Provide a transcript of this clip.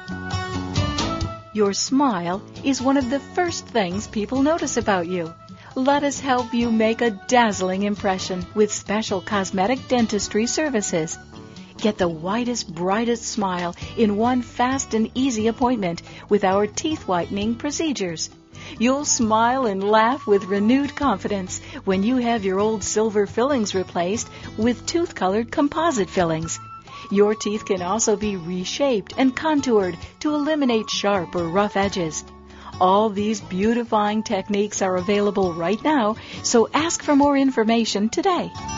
Your smile is one of the first things people notice about you. Let us help you make a dazzling impression with special cosmetic dentistry services. Get the whitest, brightest smile in one fast and easy appointment with our teeth whitening procedures. You'll smile and laugh with renewed confidence when you have your old silver fillings replaced with tooth-colored composite fillings. Your teeth can also be reshaped and contoured to eliminate sharp or rough edges. All these beautifying techniques are available right now, so ask for more information today.